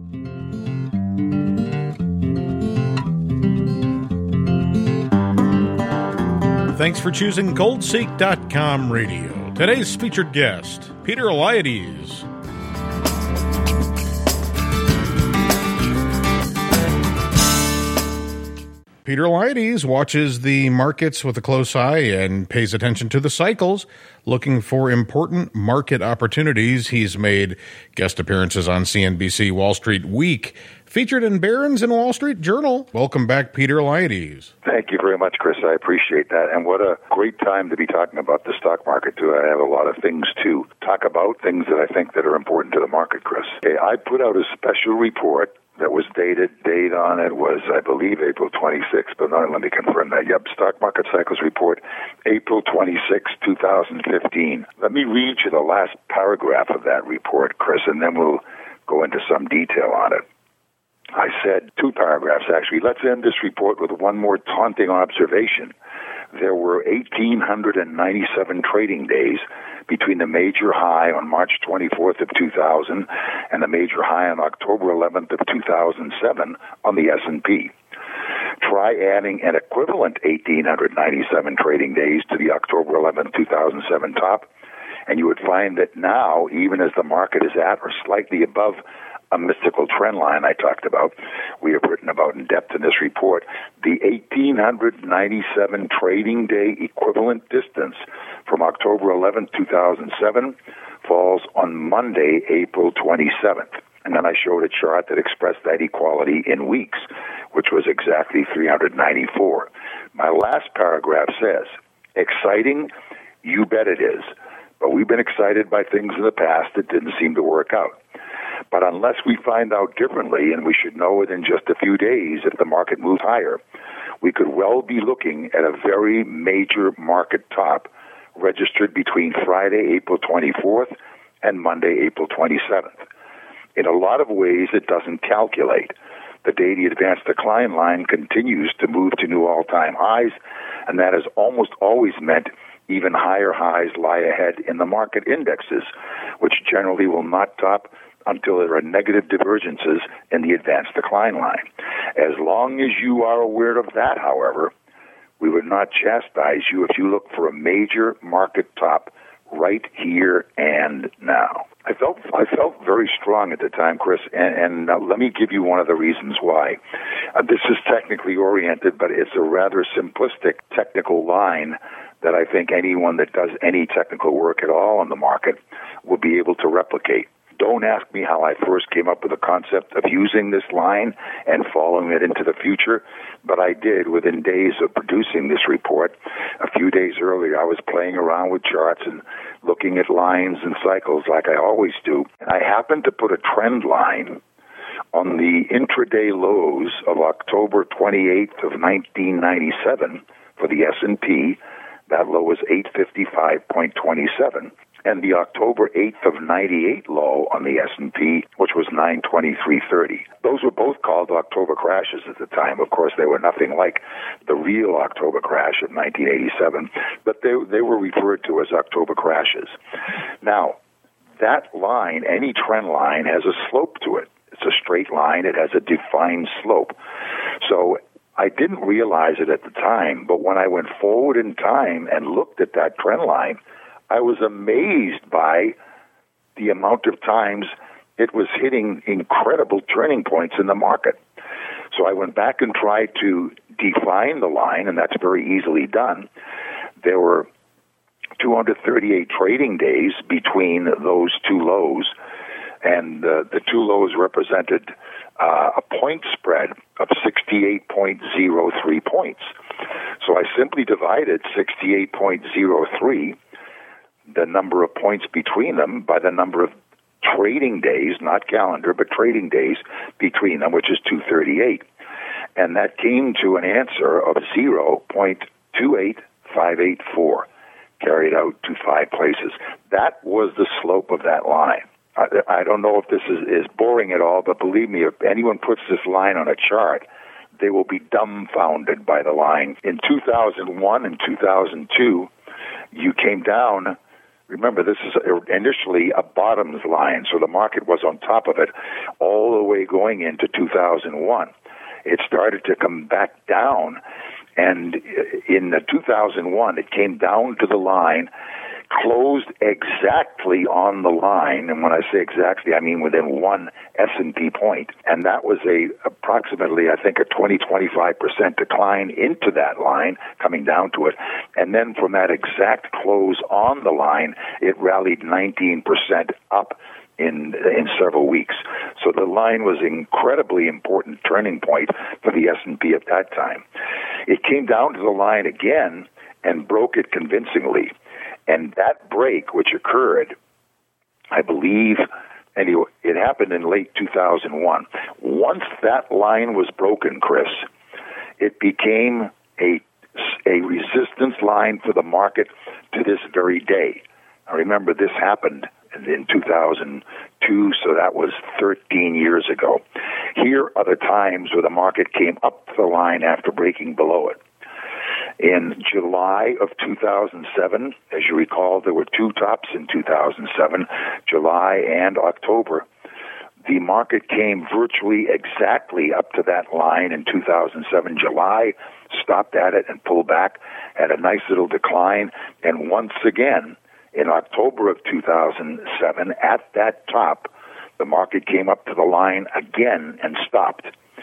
Thanks for choosing GoldSeek.com Radio. Today's featured guest, Peter Eliades. Peter Eliades watches the markets with a close eye and pays attention to the cycles, looking for important market opportunities. He's made guest appearances on CNBC Wall Street Week, featured in Barron's and Wall Street Journal. Welcome back, Peter Eliades. Thank you very much, Chris. I appreciate that. And what a great time to be talking about the stock market, too. I have a lot of things to talk about, things that I think that are important to the market, Chris. Okay, I put out a special report that was date on it was, I believe, April 26th, but let me confirm that. Yep, Stock Market Cycles Report, April 26, 2015. Let me read you the last paragraph of that report, Chris, and then we'll go into some detail on it. I said 2 paragraphs, actually. Let's end this report with one more taunting observation. There were 1,897 trading days between the major high on March 24th of 2000 and the major high on October 11th of 2007 on the S&P. Try adding an equivalent 1,897 trading days to the October 11th, 2007 top, and you would find that now, even as the market is at or slightly above a mystical trend line I talked about, we have written about in depth in this report, the 1,897 trading day equivalent distance from October 11, 2007 falls on Monday, April 27th. And then I showed a chart that expressed that equality in weeks, which was exactly 394. My last paragraph says, exciting, you bet it is. But we've been excited by things in the past that didn't seem to work out. But unless we find out differently, and we should know within just a few days if the market moves higher, we could well be looking at a very major market top registered between Friday, April 24th and Monday, April 27th. In a lot of ways, it doesn't calculate. The daily advanced decline line continues to move to new all-time highs, and that has almost always meant even higher highs lie ahead in the market indexes, which generally will not top until there are negative divergences in the advanced decline line. As long as you are aware of that, however, we would not chastise you if you look for a major market top right here and now. I felt very strong at the time, Chris, and let me give you one of the reasons why. This is technically oriented, but it's a rather simplistic technical line that I think anyone that does any technical work at all on the market will be able to replicate. Don't ask me how I first came up with the concept of using this line and following it into the future, but I did within days of producing this report. A few days earlier, I was playing around with charts and looking at lines and cycles like I always do. And I happened to put a trend line on the intraday lows of October 28th of 1997 for the S&P. That low was 855.27. And the October 8th of 98 low on the S&P, which was 923.30. Those were both called October crashes at the time. Of course, they were nothing like the real October crash of 1987, but they were referred to as October crashes. Now, that line, any trend line, has a slope to it. It's a straight line. It has a defined slope. So I didn't realize it at the time, but when I went forward in time and looked at that trend line, I was amazed by the amount of times it was hitting incredible turning points in the market. So I went back and tried to define the line, and that's very easily done. There were 238 trading days between those two lows, and the two lows represented a point spread of 68.03 points. So I simply divided 68.03, the number of points between them, by the number of trading days, not calendar, but trading days between them, which is 238. And that came to an answer of 0.28584, carried out to 5 places. That was the slope of that line. I don't know if this is boring at all, but believe me, if anyone puts this line on a chart, they will be dumbfounded by the line. In 2001 and 2002, you came down. Remember, this is initially a bottoms line, so the market was on top of it all the way going into 2001. It started to come back down, and in 2001, it came down to the line, closed exactly on the line, and when I say exactly, I mean within one S&P point, and that was approximately, I think, a 20-25% decline into that line, coming down to it, and then from that exact close on the line, it rallied 19% up in several weeks. So the line was an incredibly important turning point for the S&P at that time. It came down to the line again and broke it convincingly. And that break, which occurred, I believe, anyway, it happened in late 2001. Once that line was broken, Chris, it became a resistance line for the market to this very day. Now remember, this happened in 2002, so that was 13 years ago. Here are the times where the market came up to the line after breaking below it. In July of 2007, as you recall, there were two tops in 2007, July and October. The market came virtually exactly up to that line in 2007. July stopped at it and pulled back, had a nice little decline, and once again, in October of 2007, at that top, the market came up to the line again and stopped.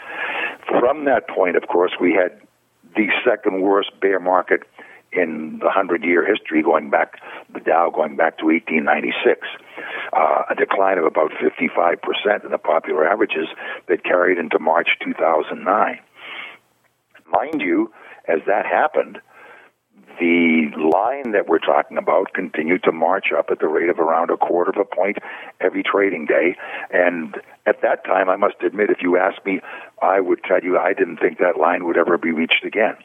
From that point, of course, we had the second worst bear market in the 100-year history, the Dow going back to 1896, a decline of about 55% in the popular averages that carried into March 2009. Mind you, as that happened, the line that we're talking about continued to march up at the rate of around a quarter of a point every trading day. And at that time, I must admit, if you asked me, I would tell you I didn't think that line would ever be reached again.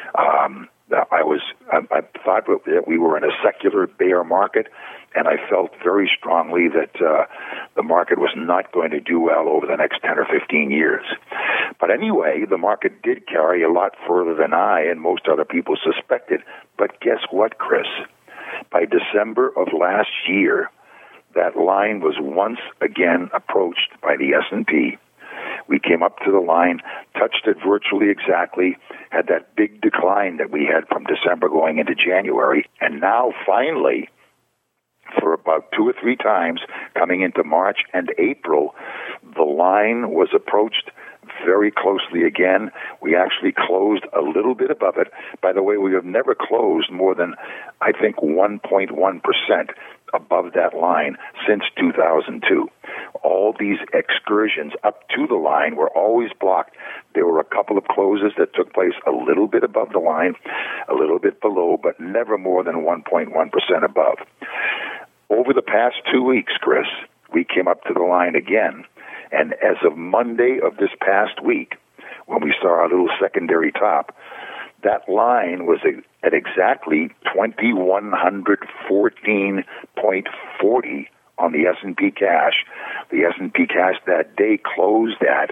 I thought that we were in a secular bear market, and I felt very strongly that the market was not going to do well over the next 10 or 15 years. But anyway, the market did carry a lot further than I and most other people suspected. But guess what, Chris? By December of last year, that line was once again approached by the S&P. We came up to the line, touched it virtually exactly, had that big decline that we had from December going into January, and now finally, for about 2 or 3 times coming into March and April, the line was approached very closely again. We actually closed a little bit above it. By the way, we have never closed more than, I think, 1.1% above that line since 2002. All these excursions up to the line were always blocked. There were a couple of closes that took place a little bit above the line, a little bit below, but never more than 1.1% above. Over the past 2 weeks, Chris, we came up to the line again, and as of Monday of this past week, when we saw our little secondary top, that line was at exactly 2114.40 on the S&P cash. The S&P cash that day closed at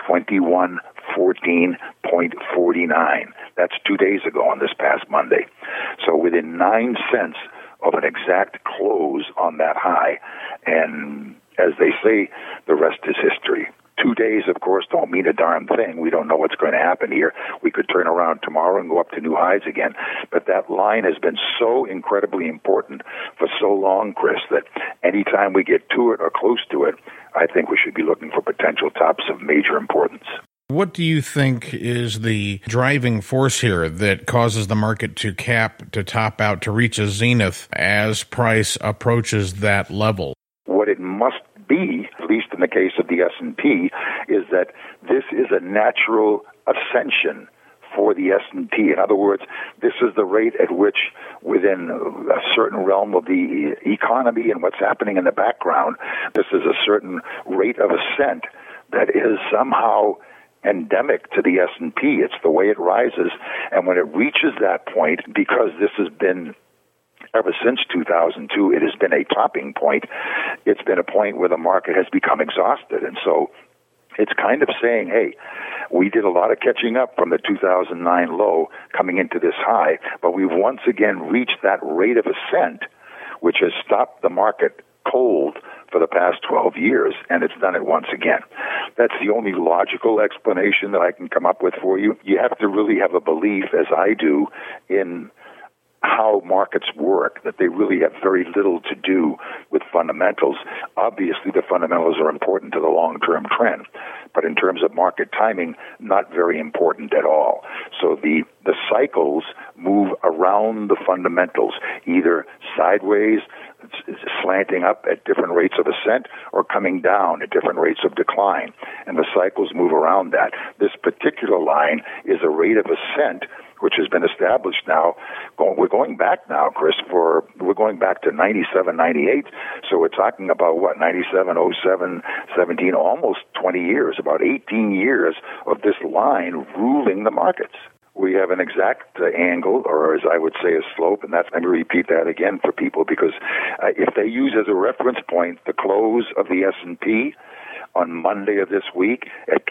2114.49. That's 2 days ago on this past Monday. So within 9 cents of an exact close on that high. And as they say, the rest is history. 2 days, of course, don't mean a darn thing. We don't know what's going to happen here. We could turn around tomorrow and go up to new highs again. But that line has been so incredibly important for so long, Chris, that anytime we get to it or close to it, I think we should be looking for potential tops of major importance. What do you think is the driving force here that causes the market to top out, to reach a zenith as price approaches that level? What it must be, at least in the case of the S&P, is that this is a natural ascension for the S&P. In other words, this is the rate at which, within a certain realm of the economy and what's happening in the background, this is a certain rate of ascent that is somehow endemic to the S&P. It's the way it rises. And when it reaches that point, because this has been ever since 2002, it has been a topping point. It's been a point where the market has become exhausted. And so it's kind of saying, hey, we did a lot of catching up from the 2009 low coming into this high, but we've once again reached that rate of ascent, which has stopped the market cold for the past 12 years, and it's done it once again. That's the only logical explanation that I can come up with for you. You have to really have a belief, as I do, in how markets work, that they really have very little to do with fundamentals. Obviously, the fundamentals are important to the long-term trend, but in terms of market timing, not very important at all. So the cycles move around the fundamentals, either sideways, slanting up at different rates of ascent, or coming down at different rates of decline. And the cycles move around that. This particular line is a rate of ascent which has been established now. We're going back now, Chris, we're going back to 97, 98. So we're talking about, 97, 07, 17, almost 20 years, about 18 years of this line ruling the markets. We have an exact angle, or as I would say, a slope, and let me repeat that again for people, because if they use as a reference point the close of the S&P on Monday of this week at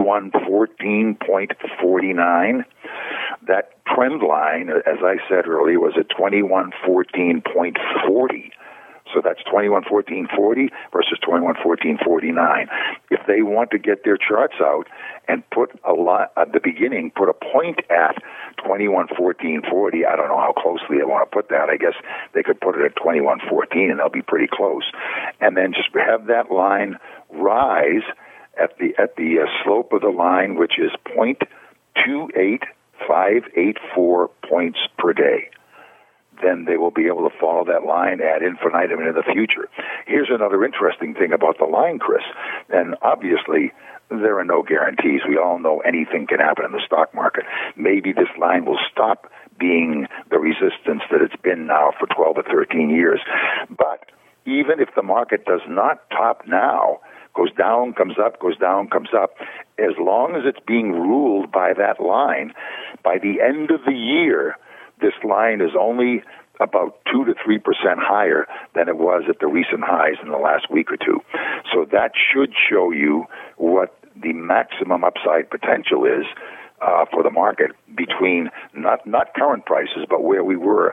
2114.49, that trend line, as I said earlier, was at 2114.40. So that's 2114.40 versus 2114.49. If they want to get their charts out and put at the beginning, put a point at 2114.40, I don't know how closely they want to put that. I guess they could put it at 2114 and they'll be pretty close. And then just have that line rise at the slope of the line, which is 0.28584 points per day. Then they will be able to follow that line ad infinitum into the future. Here's another interesting thing about the line, Chris. And obviously, there are no guarantees. We all know anything can happen in the stock market. Maybe this line will stop being the resistance that it's been now for 12 or 13 years. But even if the market does not top now, goes down, comes up, goes down, comes up, as long as it's being ruled by that line, by the end of the year, this line is only about 2 to 3% higher than it was at the recent highs in the last week or two. So that should show you what the maximum upside potential is for the market between not current prices, but where we were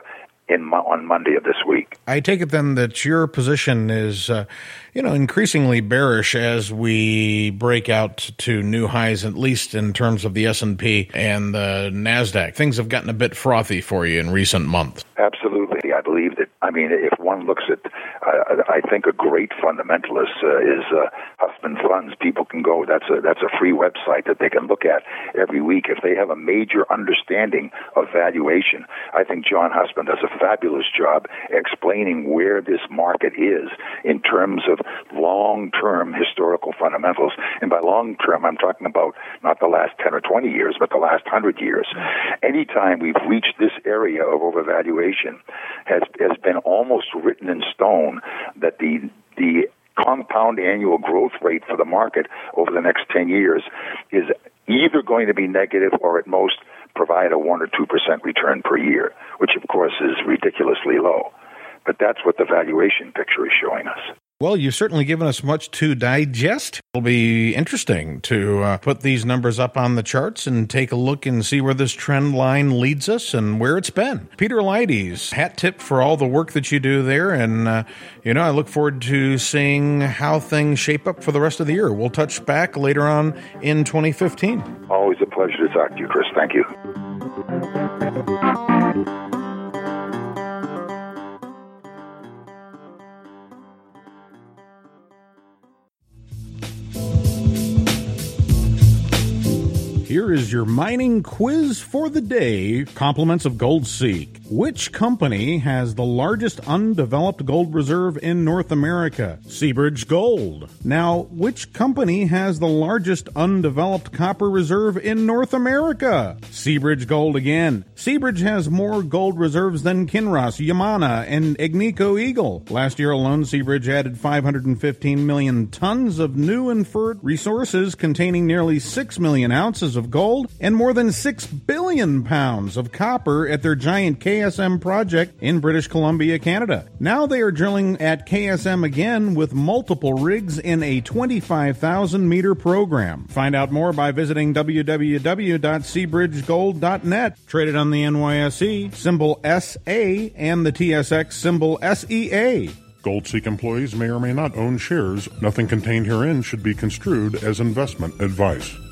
on Monday of this week. I take it then that your position is, increasingly bearish as we break out to new highs, at least in terms of the S&P and the NASDAQ. Things have gotten a bit frothy for you in recent months. Absolutely. I believe that, if one looks at, I think a great fundamentalist is Huffman Funds. People can go, that's a free website that they can look at every week. If they have a major understanding of valuation, I think John Huffman does a fabulous job explaining where this market is in terms of long-term historical fundamentals. And by long-term, I'm talking about not the last 10 or 20 years, but the last 100 years. Anytime we've reached this area of overvaluation has been almost written in stone that the compound annual growth rate for the market over the next 10 years is either going to be negative or at most provide a 1 or 2% return per year, which of course is ridiculously low. But that's what the valuation picture is showing us. Well, you've certainly given us much to digest. It'll be interesting to put these numbers up on the charts and take a look and see where this trend line leads us and where it's been. Peter Leides, hat tip for all the work that you do there. And, I look forward to seeing how things shape up for the rest of the year. We'll touch back later on in 2015. Always a pleasure to talk to you, Chris. Thank you. Here is your mining quiz for the day, compliments of GoldSeek. Which company has the largest undeveloped gold reserve in North America? Seabridge Gold. Now, which company has the largest undeveloped copper reserve in North America? Seabridge Gold again. Seabridge has more gold reserves than Kinross, Yamana, and Agnico Eagle. Last year alone, Seabridge added 515 million tons of new inferred resources containing nearly 6 million ounces of gold and more than 6 billion pounds of copper at their giant KSM project in British Columbia, Canada. Now they are drilling at KSM again with multiple rigs in a 25,000-meter program. Find out more by visiting www.seabridgegold.net. Traded on the NYSE, symbol SA, and the TSX, symbol SEA. GoldSeek employees may or may not own shares. Nothing contained herein should be construed as investment advice.